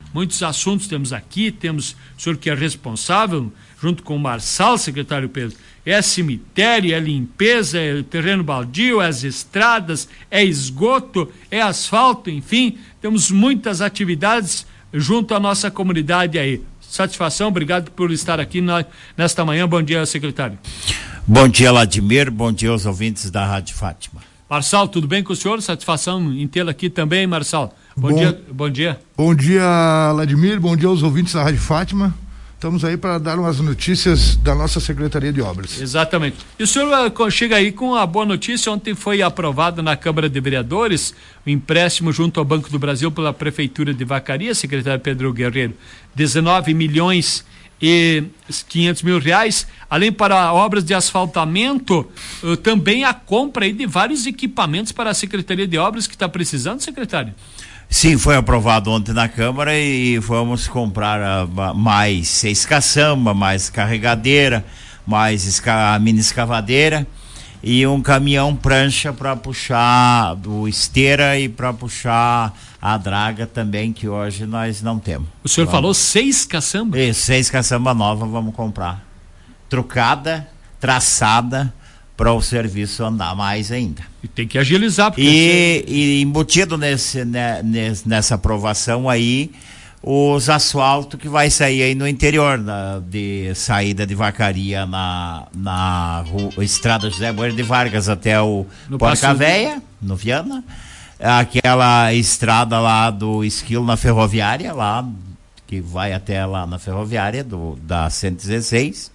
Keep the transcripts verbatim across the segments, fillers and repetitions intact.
muitos assuntos temos aqui, temos o senhor que é responsável, junto com o Marçal, secretário Pedro, é cemitério, é limpeza, é terreno baldio, é as estradas, é esgoto, é asfalto, enfim, temos muitas atividades junto à nossa comunidade aí. Satisfação, obrigado por estar aqui na, nesta manhã. Bom dia, secretário. Bom dia, Vladimir, bom dia aos ouvintes da Rádio Fátima. Marçal, tudo bem com o senhor? Satisfação em tê-lo aqui também, Marçal. Bom, bom dia. Bom dia. Bom dia, Vladimir, bom dia aos ouvintes da Rádio Fátima. Estamos aí para dar umas notícias da nossa Secretaria de Obras. Exatamente. E o senhor chega aí com a boa notícia. Ontem foi aprovado na Câmara de Vereadores o empréstimo junto ao Banco do Brasil pela Prefeitura de Vacaria, secretário Pedro Guerreiro, dezenove milhões e quinhentos mil reais, além para obras de asfaltamento, uh, também a compra aí de vários equipamentos para a Secretaria de Obras que está precisando, secretário. Sim, foi aprovado ontem na Câmara e vamos comprar uh, mais seis caçamba, mais carregadeira, mais esca- mini escavadeira e um caminhão prancha para puxar do esteira e para puxar a draga também, que hoje nós não temos. O senhor vamos... falou seis caçamba? É, seis caçamba nova vamos comprar. Trucada, traçada, para o serviço andar mais ainda. E tem que agilizar. Porque e, você... e embutido nesse, né, nesse, nessa aprovação aí, os asfaltos que vai sair aí no interior, na, de saída de Vacaria na, na rua, estrada José Bueno de Vargas até o Porca Véia, no Viana, aquela estrada lá do Esquilo na Ferroviária, lá, que vai até lá na Ferroviária do, da cento e dezesseis,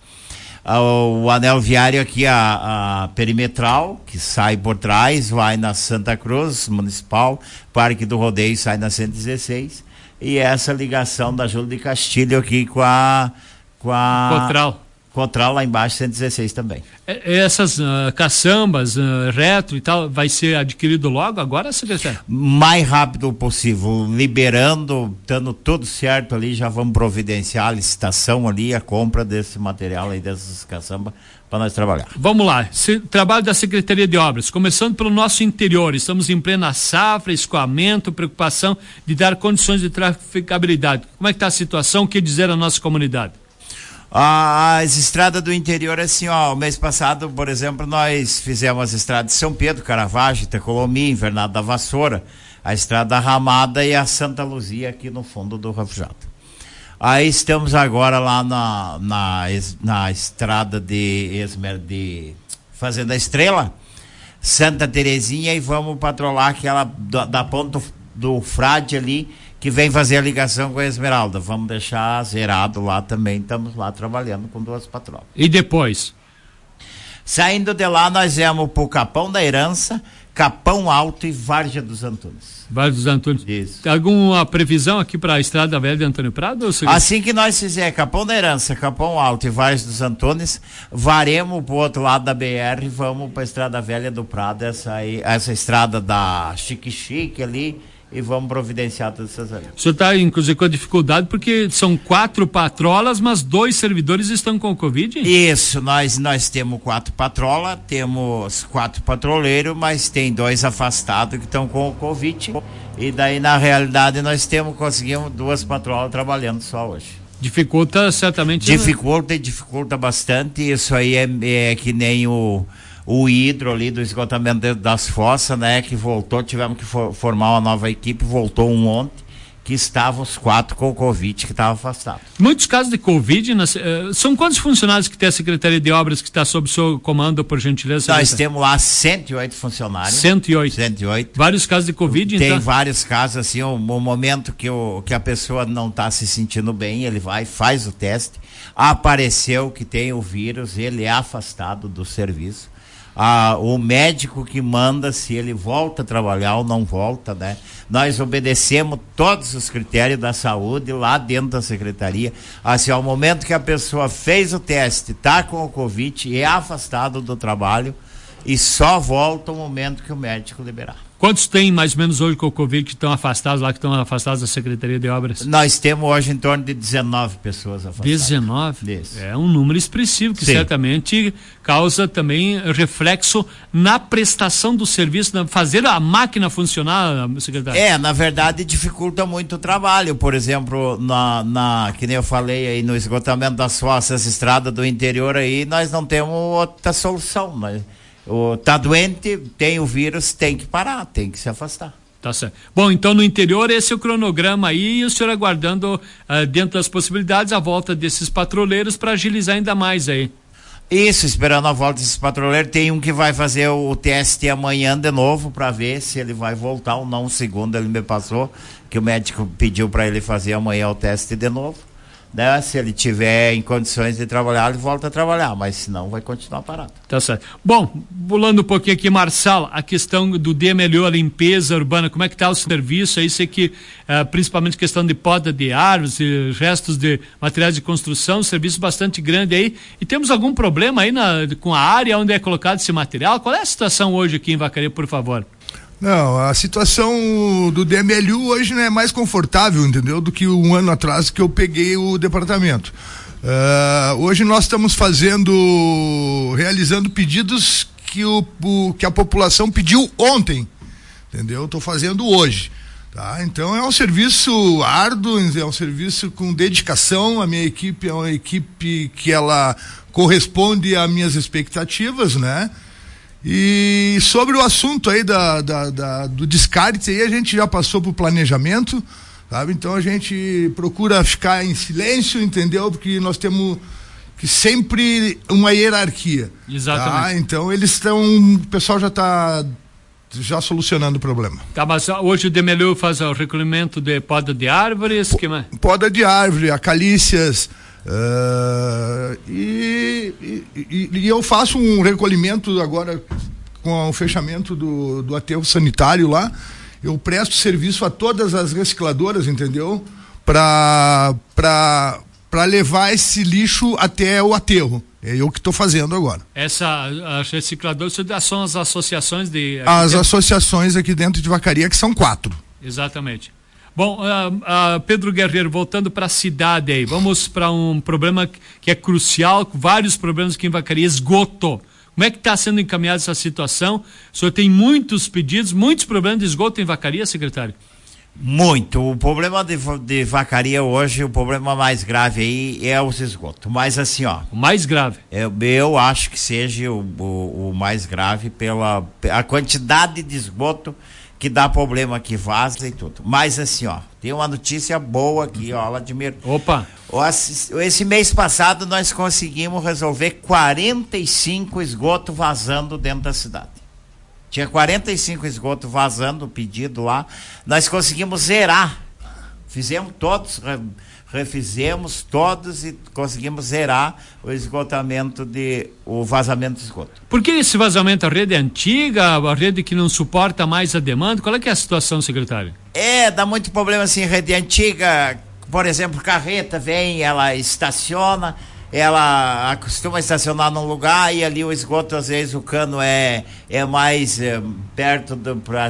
o anel viário aqui, a, a perimetral, que sai por trás, vai na Santa Cruz Municipal, Parque do Rodeio sai na cento e dezesseis, e essa ligação da Júlio de Castilho aqui com a com a Cotral. Cotral lá embaixo, cento e dezesseis também. Essas uh, caçambas, uh, retro e tal, vai ser adquirido logo agora, secretário? Mais rápido possível, liberando, dando tudo certo ali, já vamos providenciar a licitação ali, a compra desse material aí, dessas caçambas, para nós trabalhar. Vamos lá, Se, trabalho da Secretaria de Obras, começando pelo nosso interior, estamos em plena safra, escoamento, preocupação de dar condições de traficabilidade. Como é que está a situação, o que dizer à nossa comunidade? As estradas do interior, assim, ó, o mês passado, por exemplo, nós fizemos as estradas de São Pedro, Caravaggio, Itacolomi, Invernado da Vassoura, a estrada da Ramada e a Santa Luzia aqui no fundo do Refugiado. Aí estamos agora lá na, na, na estrada de, Esmer, de Fazenda Estrela, Santa Terezinha, e vamos patrolar aquela da, da ponta do Frade ali, que vem fazer a ligação com a Esmeralda. Vamos deixar zerado lá também, estamos lá trabalhando com duas patroas. E depois? Saindo de lá, nós viemos pro Capão da Herança, Capão Alto e Várzea dos Antunes. Várzea dos Antunes. Isso. Tem alguma previsão aqui para a Estrada Velha de Antônio Prado? Ou assim que nós fizer Capão da Herança, Capão Alto e Várzea dos Antunes, varemos pro outro lado da B R e vamos para a Estrada Velha do Prado, essa, aí, essa estrada da Chique Chique ali, e vamos providenciar todas essas áreas. O senhor está, inclusive, com dificuldade porque são quatro patrolas, mas dois servidores estão com Covid? Isso, nós, nós temos quatro patrolas, temos quatro patroleiros, mas tem dois afastados que estão com o Covid. E daí, na realidade, nós temos, conseguimos duas patrolas trabalhando só hoje. Dificulta certamente. Dificulta e dificulta bastante. Isso aí é, é que nem o. O hidro ali do esgotamento das fossas, né, que voltou, tivemos que for, formar uma nova equipe, voltou um ontem, que estavam os quatro com o Covid, que estavam afastados. Muitos casos de Covid, nas, uh, são quantos funcionários que tem a Secretaria de Obras que está sob seu comando, por gentileza? Nós temos lá cento e oito funcionários. cento e oito. cento e oito. Vários casos de Covid, tem então? Tem vários casos, assim, o, o momento que, o, que a pessoa não está se sentindo bem, ele vai, faz o teste, apareceu que tem o vírus, ele é afastado do serviço. Ah, o médico que manda se ele volta a trabalhar ou não volta, né? Nós obedecemos todos os critérios da saúde lá dentro da secretaria. Assim, ao momento que a pessoa fez o teste, está com o Covid, é afastado do trabalho e só volta o momento que o médico liberar. Quantos tem mais ou menos hoje com o Covid que estão afastados lá, que estão afastados da Secretaria de Obras? Nós temos hoje em torno de dezenove pessoas afastadas. dezenove? Isso. É um número expressivo que Sim. certamente causa também reflexo na prestação do serviço, na fazer a máquina funcionar, secretário. É, na verdade dificulta muito o trabalho. Por exemplo, na, na que nem eu falei aí, no esgotamento das fossas, estrada do interior aí, nós não temos outra solução, mas o tá doente, tem o vírus, tem que parar, tem que se afastar. Tá certo. Bom, então no interior esse é o cronograma aí, e o senhor aguardando uh, dentro das possibilidades a volta desses patrulheiros para agilizar ainda mais aí. Isso, esperando a volta desses patrulheiros. Tem um que vai fazer o, o teste amanhã de novo para ver se ele vai voltar ou não. Segundo ele me passou, que o médico pediu para ele fazer amanhã o teste de novo. Né? Se ele tiver em condições de trabalhar, ele volta a trabalhar, mas se não, vai continuar parado. Tá certo. Bom, pulando um pouquinho aqui, Marçal, a questão do D M L O, a limpeza urbana, como é que tá o serviço aí? Sei que, uh, principalmente questão de poda de árvores e restos de materiais de construção, serviço bastante grande aí. E temos algum problema aí na, com a área onde é colocado esse material? Qual é a situação hoje aqui em Vacaria, por favor? Não, a situação do D M L U hoje não é mais confortável, entendeu? Do que um ano atrás que eu peguei o departamento. Uh, hoje nós estamos fazendo, realizando pedidos que, o, o, que a população pediu ontem, entendeu? Estou fazendo hoje. Tá? Então é um serviço árduo, é um serviço com dedicação. A minha equipe é uma equipe que ela corresponde às minhas expectativas, né? E sobre o assunto aí da, da, da, do descarte aí, a gente já passou pro planejamento, sabe? Então a gente procura ficar em silêncio, entendeu? Porque nós temos que sempre uma hierarquia. Exatamente. Tá? Então eles estão, o pessoal já está já solucionando o problema. Tá, mas hoje o D M L U faz o recolhimento de poda de árvores, P- que mais? Poda de árvore, acalícias. Uh, e, e, e eu faço um recolhimento agora com o fechamento do, do aterro sanitário lá. Eu presto serviço a todas as recicladoras, entendeu? Para para para levar esse lixo até o aterro. É eu que estou fazendo agora. Essa as recicladoras são as associações de as dentro... associações aqui dentro de Vacaria, que são quatro. Exatamente. Bom, uh, uh, Pedro Guerreiro, voltando para a cidade aí, vamos para um problema que é crucial, vários problemas aqui em Vacaria, esgoto. Como é que está sendo encaminhada essa situação? O senhor tem muitos pedidos, muitos problemas de esgoto em Vacaria, secretário? Muito. O problema de, de Vacaria hoje, o problema mais grave aí é os esgotos. Mas assim, ó. O mais grave? Eu, eu acho que seja o, o, o mais grave pela a quantidade de esgoto que dá problema, que vaza e tudo. Mas assim, ó, tem uma notícia boa aqui, ó, Vladimir. Opa! Esse mês passado nós conseguimos resolver quarenta e cinco esgotos vazando dentro da cidade. Tinha quarenta e cinco esgotos vazando, pedido lá. Nós conseguimos zerar. Fizemos todos, refizemos todos e conseguimos zerar o esgotamento de o vazamento de esgoto. Por que esse vazamento? A rede é antiga, a rede que não suporta mais a demanda? Qual é que é a situação, secretário? É, dá muito problema assim, rede antiga, por exemplo, carreta vem, ela estaciona, ela costuma estacionar num lugar e ali o esgoto, às vezes o cano é, é mais é, perto do, pra,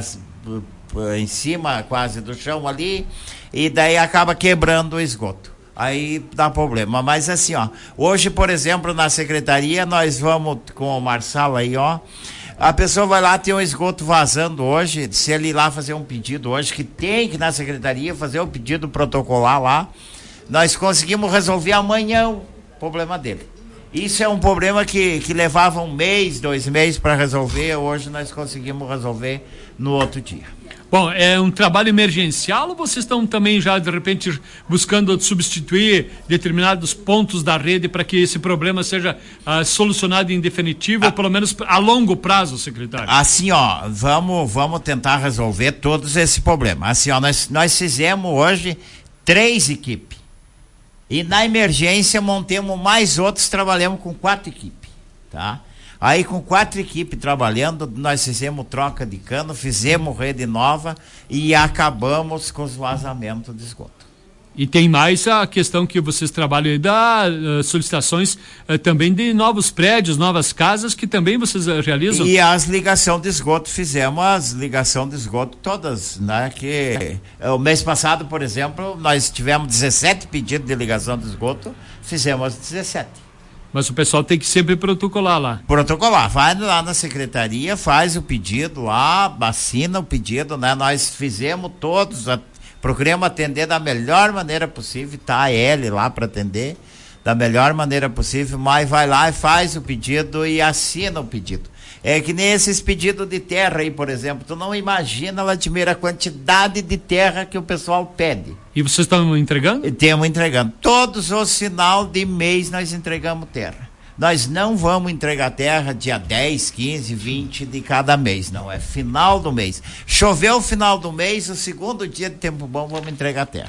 pra, em cima quase do chão ali, e daí acaba quebrando o esgoto. Aí dá problema. Mas assim, ó, hoje, por exemplo, na secretaria, nós vamos com o Marçal aí, ó. A pessoa vai lá, tem um esgoto vazando hoje, se ele ir lá fazer um pedido hoje, que tem que na secretaria fazer o pedido protocolar lá, nós conseguimos resolver amanhã o problema dele. Isso é um problema que, que levava um mês, dois meses para resolver, hoje nós conseguimos resolver no outro dia. Bom, é um trabalho emergencial ou vocês estão também já, de repente, buscando substituir determinados pontos da rede para que esse problema seja uh, solucionado em definitivo, ah, ou pelo menos a longo prazo, secretário? Assim, ó, vamos, vamos tentar resolver todos esse problema. Assim, ó, nós, nós fizemos hoje três equipes. E na emergência montemos mais outros, trabalhamos com quatro equipes, tá? Aí com quatro equipes trabalhando, nós fizemos troca de cano, fizemos rede nova e acabamos com os vazamentos de esgoto. E tem mais a questão que vocês trabalham aí da uh, solicitações uh, também de novos prédios, novas casas, que também vocês uh, realizam. E as ligação de esgoto, fizemos as ligação de esgoto todas, né? Que o mês passado, por exemplo, nós tivemos dezessete pedidos de ligação de esgoto, fizemos as dezessete. Mas o pessoal tem que sempre protocolar lá. Protocolar, vai lá na secretaria, faz o pedido lá, assina o pedido, né? Nós fizemos todos, a, procuramos atender da melhor maneira possível, tá a L lá para atender da melhor maneira possível, mas vai lá e faz o pedido e assina o pedido. É que nem esses pedidos de terra aí, por exemplo, tu não imagina, Vladimir, a quantidade de terra que o pessoal pede. E vocês estão entregando? Estamos entregando. Todos os final de mês nós entregamos terra. Nós não vamos entregar terra dia dez, quinze, vinte de cada mês, não. É final do mês. Choveu final do mês, o segundo dia de tempo bom, vamos entregar terra.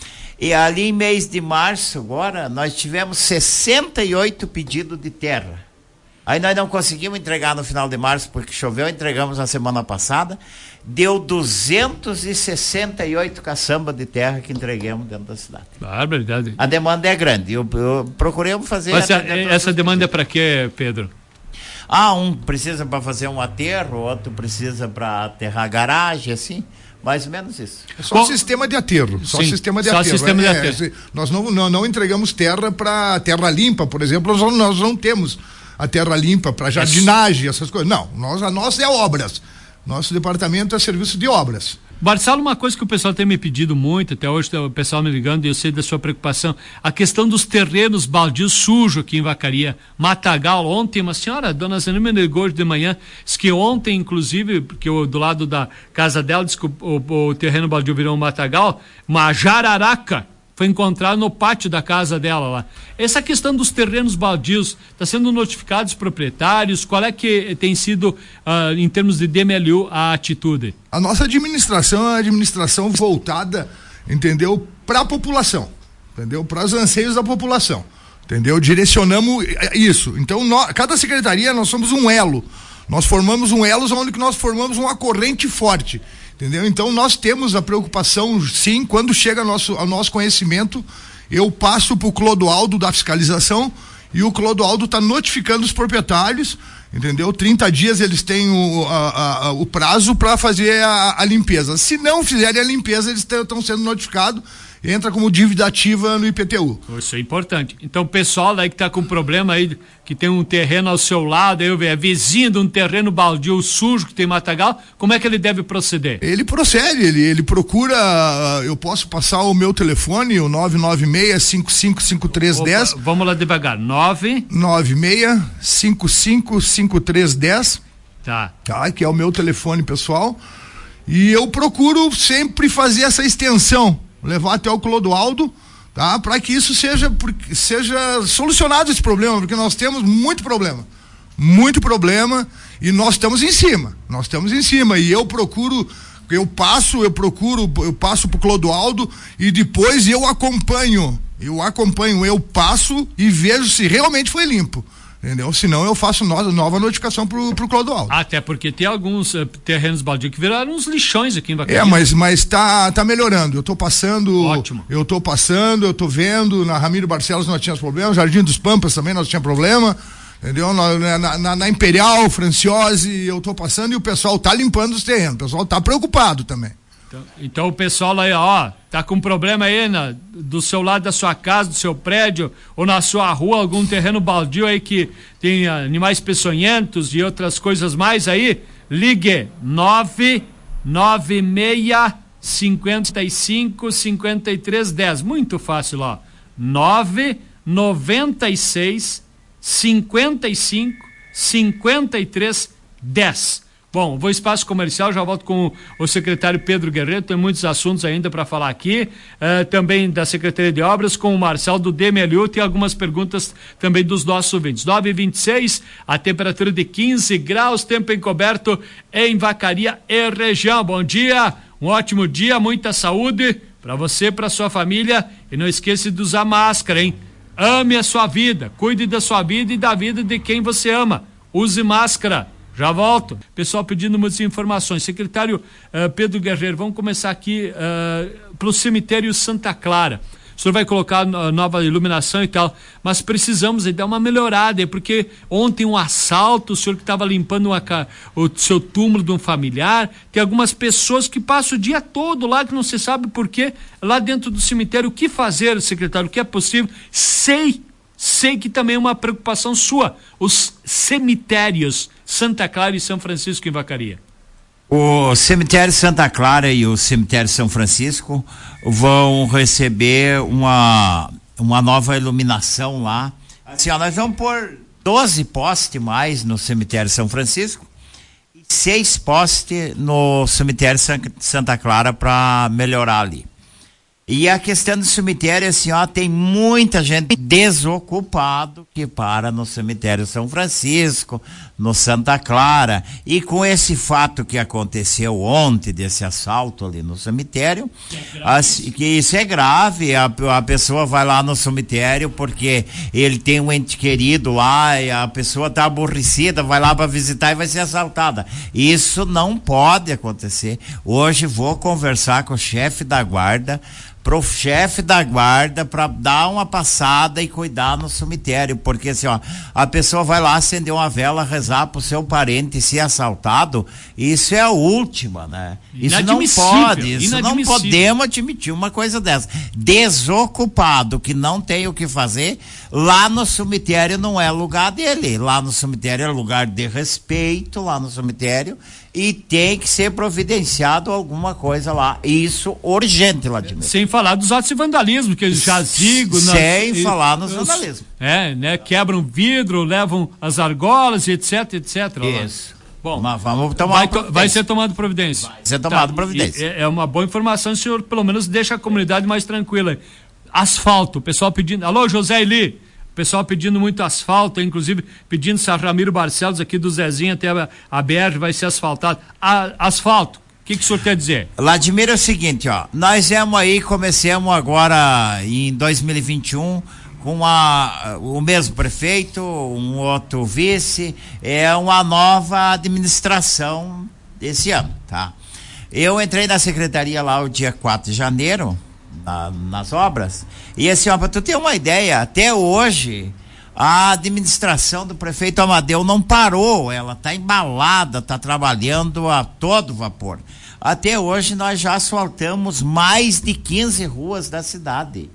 E ali em mês de março, agora, nós tivemos sessenta e oito pedidos de terra. Aí nós não conseguimos entregar no final de março porque choveu, entregamos na semana passada. Deu duzentos e sessenta e oito caçambas de terra que entreguemos dentro da cidade. Barbaridade. A demanda é grande. Eu, eu procuremos fazer. Mas a, essa demanda é para quê, Pedro? Ah, um precisa para fazer um aterro, outro precisa para aterrar garagem, assim. Mais ou menos isso. É só um sistema de aterro. Só Sim, sistema de só aterro. Sistema de é, aterro. É, nós não, não, não entregamos terra para terra limpa, por exemplo, nós, nós não temos a terra limpa para jardinagem, essas coisas. Não, nós, a nossa é obras. Nosso departamento é serviço de obras. Marcelo, uma coisa que o pessoal tem me pedido muito, até hoje o pessoal me ligando e eu sei da sua preocupação, a questão dos terrenos baldios sujos aqui em Vacaria. Matagal, ontem uma senhora, a dona Zena me ligou de manhã, disse que ontem, inclusive, porque eu, do lado da casa dela, disse que o, o, o terreno baldio virou um matagal, uma jararaca foi encontrado no pátio da casa dela lá. Essa questão dos terrenos baldios, está sendo notificados os proprietários? Qual é que tem sido, uh, em termos de D M L U, a atitude? A nossa administração é uma administração voltada, entendeu, para a população, entendeu, para os anseios da população, entendeu, direcionamos isso. Então, nós, cada secretaria, nós somos um elo, nós formamos um elo onde que nós formamos uma corrente forte. Entendeu? Então nós temos a preocupação, sim, quando chega ao nosso, ao nosso conhecimento, eu passo para o Clodoaldo da fiscalização e o Clodoaldo está notificando os proprietários, entendeu? trinta dias eles têm o, a, a, o prazo para fazer a, a limpeza. Se não fizerem a limpeza, eles estão sendo notificados, entra como dívida ativa no I P T U. Isso é importante. Então o pessoal aí que está com problema aí, que tem um terreno ao seu lado, aí é vizinho de um terreno baldio sujo que tem matagal, como é que ele deve proceder? Ele procede, ele, ele procura, eu posso passar o meu telefone, o nove nove seis, cinco cinco cinco três um zero. Vamos lá devagar, nove nove seis, cinco cinco cinco três um zero. Tá. Tá, que é o meu telefone pessoal. E eu procuro sempre fazer essa extensão, levar até o Clodoaldo, tá? Para que isso seja, seja solucionado esse problema, porque nós temos muito problema, muito problema e nós estamos em cima, nós estamos em cima e eu procuro, eu passo, eu procuro, eu passo pro Clodoaldo e depois eu acompanho, eu acompanho, eu passo e vejo se realmente foi limpo. Entendeu? Senão eu faço no, nova notificação pro, pro Clodoaldo. Até porque tem alguns uh, terrenos baldios que viraram uns lixões aqui em Vacaria. É, mas, mas tá, tá melhorando. Eu tô passando. Ótimo. Eu tô passando, eu tô vendo. Na Ramiro Barcelos nós tínhamos problema. Jardim dos Pampas também nós tínhamos problema. Entendeu? Na, na, na, na Imperial, Franciose, eu tô passando e o pessoal tá limpando os terrenos. O pessoal tá preocupado também. Então, então o pessoal aí, ó, tá com problema aí na, do seu lado da sua casa, do seu prédio, ou na sua rua, algum terreno baldio aí que tem animais peçonhentos e outras coisas mais aí, ligue nove nove seis, cinco cinco, cinco três um zero. Muito fácil, ó. nove nove seis, cinco cinco, cinco três um zero. Bom, vou espaço comercial, já volto com o secretário Pedro Guerreiro, tem muitos assuntos ainda para falar aqui, uh, também da Secretaria de Obras, com o Marcelo do D M L U, tem algumas perguntas também dos nossos ouvintes. nove e vinte e seis, a temperatura de quinze graus, tempo encoberto em Vacaria e região. Bom dia, um ótimo dia, muita saúde para você, para sua família, e não esqueça de usar máscara, hein? Ame a sua vida, cuide da sua vida e da vida de quem você ama. Use máscara. Já volto. Pessoal pedindo muitas informações. Secretário uh, Pedro Guerreiro, vamos começar aqui uh, para o cemitério Santa Clara. O senhor vai colocar uh, nova iluminação e tal, mas precisamos aí dar uma melhorada, porque ontem um assalto, o senhor que estava limpando uma, o seu túmulo de um familiar, tem algumas pessoas que passam o dia todo lá, que não se sabe por quê, lá dentro do cemitério. O que fazer, secretário? O que é possível? Sei, sei que também é uma preocupação sua, os cemitérios Santa Clara e São Francisco em Vacaria. O cemitério Santa Clara e o cemitério São Francisco vão receber uma, uma nova iluminação lá. Assim, ó, nós vamos pôr doze postes mais no cemitério São Francisco e seis postes no cemitério Santa Clara para melhorar ali. E a questão do cemitério, assim, ó, tem muita gente desocupado que para no cemitério São Francisco, no Santa Clara, e com esse fato que aconteceu ontem, desse assalto ali no cemitério, é assim, que isso é grave, a, a pessoa vai lá no cemitério porque ele tem um ente querido lá, e a pessoa tá aborrecida, vai lá para visitar e vai ser assaltada. Isso não pode acontecer. Hoje vou conversar com o chefe da guarda, pro chefe da guarda, para dar uma passada e cuidar no cemitério, porque assim, ó, a pessoa vai lá acender uma vela, rezar pro seu parente ser assaltado, isso é a última, né? Isso não pode, isso não podemos admitir uma coisa dessa. Desocupado, que não tem o que fazer, lá no cemitério não é lugar dele, lá no cemitério é lugar de respeito, lá no cemitério, e tem que ser providenciado alguma coisa lá. Isso urgente, Vladimir. Sem falar dos atos de vandalismo, que eles jazigam. Sem nas, falar nos os, vandalismos. É, né? Quebram vidro, levam as argolas, etc, etc. Isso. Bom, mas vamos tomar vai, vai ser tomado providência. Vai ser tomado tá, providência. É, é uma boa informação, o senhor pelo menos deixa a comunidade mais tranquila. Asfalto, o pessoal pedindo. Alô, José Eli. Pessoal pedindo muito asfalto, inclusive pedindo se a Ramiro Barcelos aqui do Zezinho até a, a B R vai ser asfaltado. A, asfalto, o que, que o senhor quer dizer? Vladimir, é o seguinte, ó, nós vamos aí, comecemos agora em dois mil e vinte e um com a, o mesmo prefeito, um outro vice, é uma nova administração desse ano, tá? Eu entrei na secretaria lá o dia quatro de janeiro, Na, nas obras, e assim, ó, pra tu ter uma ideia, até hoje a administração do prefeito Amadeu não parou, ela tá embalada, tá trabalhando a todo vapor. Até hoje nós já asfaltamos mais de quinze ruas da cidade.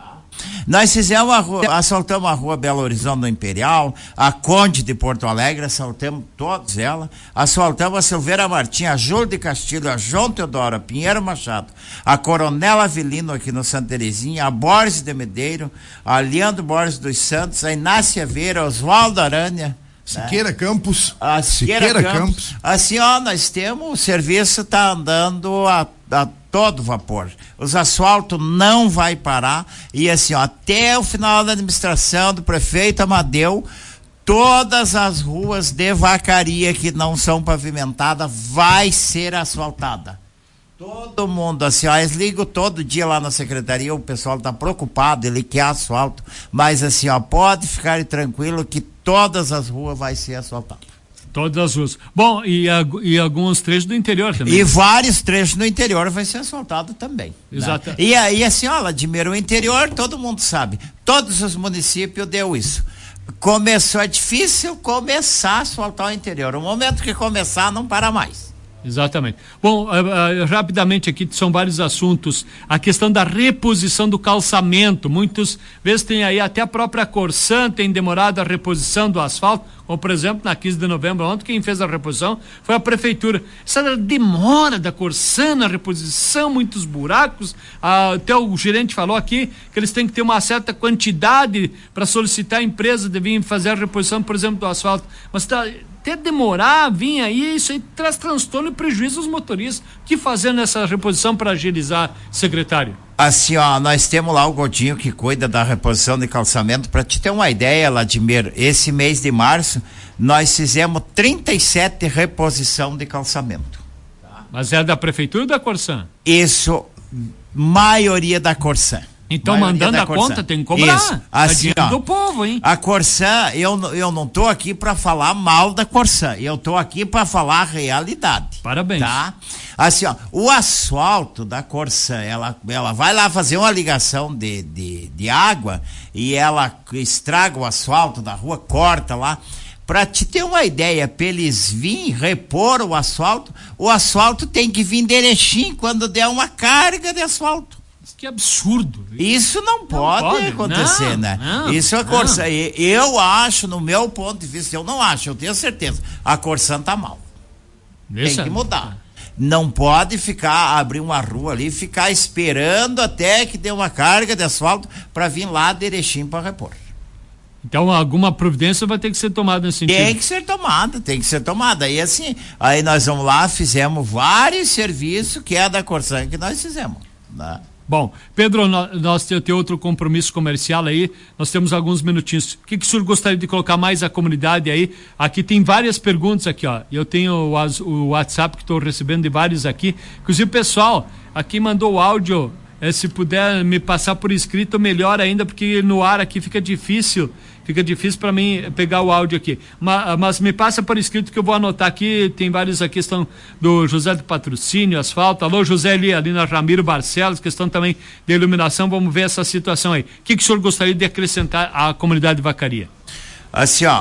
Nós fizemos a rua, assaltamos a rua Belo Horizonte do Imperial, a Conde de Porto Alegre, assaltamos todas elas, assaltamos a Silveira Martins, a Júlio de Castilho, a João Teodoro, a Pinheiro Machado, a Coronel Avelino aqui no Santa Terezinha, a Borges de Medeiro, a Leandro Borges dos Santos, a Inácia Veira, Oswaldo Aranha, Siqueira, né? Campos. A Siqueira, Siqueira Campos. Campos. Assim, ó, nós temos, o serviço tá andando a, a todo vapor. Os asfaltos não vai parar e assim, ó, até o final da administração do prefeito Amadeu, todas as ruas de Vacaria que não são pavimentadas vai ser asfaltada. Todo mundo, assim, ó, eles ligam todo dia lá na secretaria, o pessoal tá preocupado, ele quer asfalto, mas assim, ó, pode ficar tranquilo que todas as ruas vai ser asfaltadas. Todas as ruas. Bom, e, e alguns trechos do interior também. E vários trechos no interior vai ser asfaltado também. Exato. Né? E aí, assim, ó, Vladimir, o interior, todo mundo sabe, todos os municípios deu isso. Começou, é difícil começar a asfaltar o interior. O momento que começar, não para mais. Exatamente. Bom, uh, uh, rapidamente aqui, são vários assuntos. A questão da reposição do calçamento. Muitas vezes tem aí até a própria Corsan tem demorado a reposição do asfalto, como por exemplo na quinze de novembro, ontem quem fez a reposição foi a prefeitura. Essa demora da Corsan na reposição, muitos buracos, uh, até o gerente falou aqui que eles têm que ter uma certa quantidade para solicitar a empresa de vir fazer a reposição, por exemplo, do asfalto. Mas tá até demorar, vir aí, isso aí traz transtorno e prejuízo aos motoristas. O que fazer nessa reposição para agilizar, secretário? Assim, ó, nós temos lá o Godinho que cuida da reposição de calçamento. Para te ter uma ideia, Vladimir, esse mês de março nós fizemos trinta e sete reposição de calçamento. Tá? Mas é da prefeitura ou da Corsan? Isso, maioria da Corsan. Então, mandando a conta, tem que cobrar. Isso. Assim, é ó, do povo, hein? A Corsã, eu, eu não tô aqui para falar mal da Corsã, eu tô aqui para falar a realidade. Parabéns. Tá? Assim, ó, o asfalto da Corsã, ela, ela vai lá fazer uma ligação de, de, de água e ela estraga o asfalto da rua, corta lá. Para te ter uma ideia, para eles virem repor o asfalto, o asfalto tem que vir direitinho quando der uma carga de asfalto. Que absurdo. Isso não pode, não pode acontecer, não, né? Não, Isso é a Corsã. Eu acho, no meu ponto de vista, eu não acho, eu tenho certeza. A Corsã tá mal. Isso. Tem que mudar. Não pode ficar, abrir uma rua ali e ficar esperando até que dê uma carga de asfalto para vir lá direitinho para repor. Então, alguma providência vai ter que ser tomada nesse sentido? Tem que ser tomada, tem que ser tomada. E assim, aí nós vamos lá, fizemos vários serviços que é da Corsã que nós fizemos, né? Bom, Pedro, nós temos outro compromisso comercial aí, nós temos alguns minutinhos. O que, que o senhor gostaria de colocar mais a comunidade aí? Aqui tem várias perguntas aqui, ó. Eu tenho o, o WhatsApp que estou recebendo de vários aqui. Inclusive, o pessoal aqui mandou o áudio. Eh, se puder me passar por escrito, melhor ainda, porque no ar aqui fica difícil. Fica difícil para mim pegar o áudio aqui. Mas, mas me passa por escrito que eu vou anotar aqui. Tem vários aqui, questão do José do Patrocínio, asfalto. Alô, José ali, ali na Ramiro Barcelos, questão também de iluminação. Vamos ver essa situação aí. O que, que o senhor gostaria de acrescentar à comunidade de Vacaria? Assim, ó.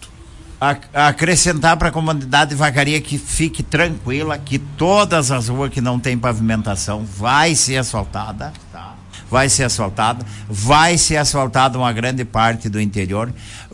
A, acrescentar para a comunidade de Vacaria que fique tranquila, que todas as ruas que não tem pavimentação vai ser asfaltada, tá? Vai ser asfaltada, vai ser asfaltada uma grande parte do interior.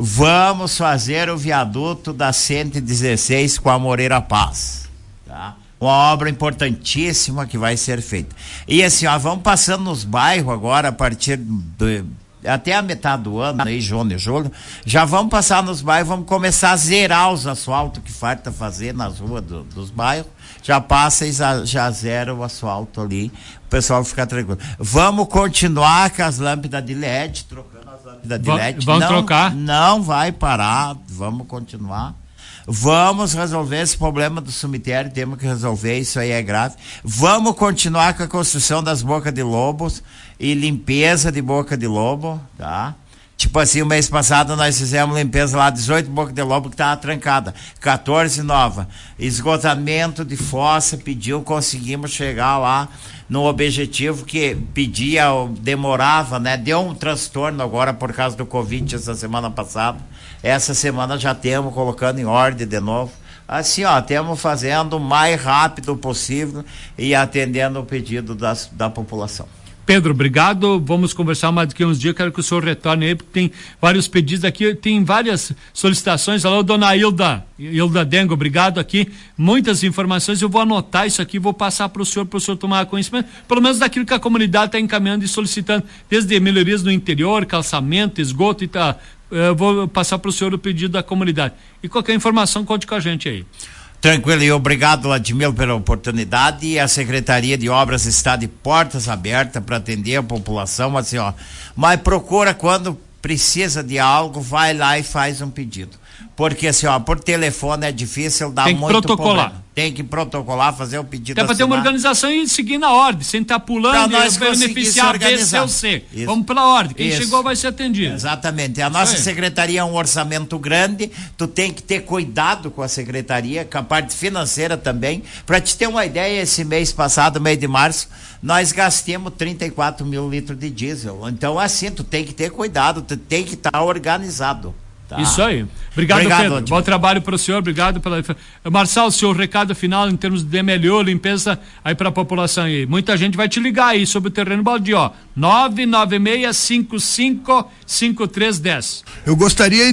Vamos fazer o viaduto da cento e dezesseis com a Moreira Paz, tá? Uma obra importantíssima que vai ser feita. E assim, ó, vamos passando nos bairros agora, a partir do, até a metade do ano, aí, junho e julho, já vamos passar nos bairros, vamos começar a zerar os asfaltos que falta fazer nas ruas do, dos bairros. Já passa e já, já zera o asfalto ali, o pessoal fica tranquilo. Vamos continuar com as lâmpadas de L E D, trocando as lâmpadas de Va- L E D. Vamos não, trocar? Não vai parar, vamos continuar. Vamos resolver esse problema do cemitério, temos que resolver, isso aí é grave. Vamos continuar com a construção das bocas de lobos e limpeza de boca de lobo, tá? Tipo assim, o mês passado nós fizemos limpeza lá, dezoito bocas de lobo que estava trancada, quatorze nova. Esgotamento de fossa, pediu, conseguimos chegar lá no objetivo que pedia, demorava, né? Deu um transtorno agora por causa do Covid essa semana passada. Essa semana já temos colocando em ordem de novo. Assim, ó, temos fazendo o mais rápido possível e atendendo o pedido das, da população. Pedro, obrigado. Vamos conversar mais daqui uns dias. Quero que o senhor retorne aí, porque tem vários pedidos aqui, tem várias solicitações. Alô, dona Hilda, Hilda Dengo, obrigado aqui. Muitas informações. Eu vou anotar isso aqui, vou passar para o senhor, para o senhor tomar conhecimento, pelo menos daquilo que a comunidade está encaminhando e solicitando, desde melhorias no interior, calçamento, esgoto e tá. Eu vou passar para o senhor o pedido da comunidade. E qualquer informação, conte com a gente aí. Tranquilo, e obrigado, Vladimir, pela oportunidade. E a Secretaria de Obras está de portas abertas para atender a população, assim, ó. Mas procura quando precisa de algo, vai lá e faz um pedido. Porque assim, ó, por telefone é difícil, dá Tem que muito protocolar. problema. Tem que protocolar, fazer o pedido. Até para ter uma organização e seguir na ordem, sem estar pulando e beneficiar B, C ou C. Isso. Vamos pela ordem, quem Isso. chegou vai ser atendido. Exatamente, a nossa secretaria é um orçamento grande, tu tem que ter cuidado com a secretaria, com a parte financeira também. Para te ter uma ideia, esse mês passado, mês de março, nós gastamos trinta e quatro mil litros de diesel. Então assim, tu tem que ter cuidado, tu tem que estar organizado. Tá. Isso aí. Obrigado, obrigado Pedro. Ótimo. Bom trabalho para o senhor, obrigado pela. Marçal, seu recado final em termos de D M L O, limpeza aí para a população aí. Muita gente vai te ligar aí sobre o terreno baldio, ó. nove nove seis cinco cinco cinco três um zero. Eu gostaria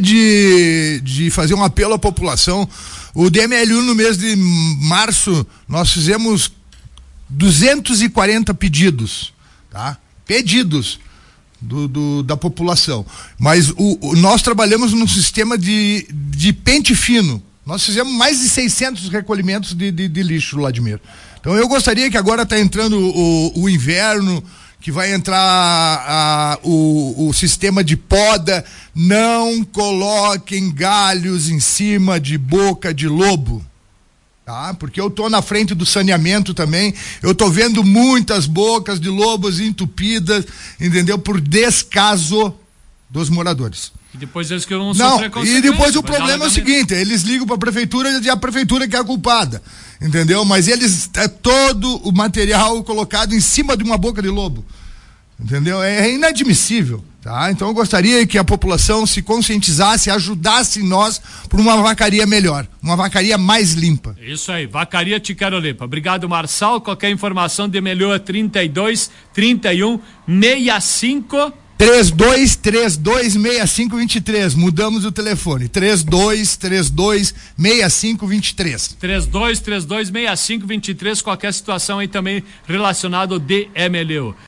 de, de fazer um apelo à população. O D M L U no mês de março, nós fizemos duzentos e quarenta pedidos, tá? Pedidos. Do, do, da população, mas o, o, nós trabalhamos num sistema de, de pente fino. Nós fizemos mais de seiscentos recolhimentos de, de, de lixo, Vladimir. Então eu gostaria que agora está entrando o, o inverno, que vai entrar a, o, o sistema de poda. Não coloquem galhos em cima de boca de lobo. tá? Porque eu tô na frente do saneamento também, eu tô vendo muitas bocas de lobos entupidas, entendeu? Por descaso dos moradores. E depois eles que não Não, e depois o mas problema é o seguinte, eles ligam pra prefeitura e a prefeitura que é a culpada, entendeu? Mas eles, é todo o material colocado em cima de uma boca de lobo, entendeu? É inadmissível, tá? Então eu gostaria que a população se conscientizasse, ajudasse nós por uma vacaria melhor, uma vacaria mais limpa. Isso aí, Vacaria Ticarolepa. Obrigado, Marçal. Qualquer informação de melhor trinta e dois, trinta e um, sessenta e cinco três dois três dois seis cinco dois três, mudamos o telefone, três dois três dois seis cinco dois três. três dois três dois seis cinco dois três, qualquer situação aí também relacionada ao D M L U.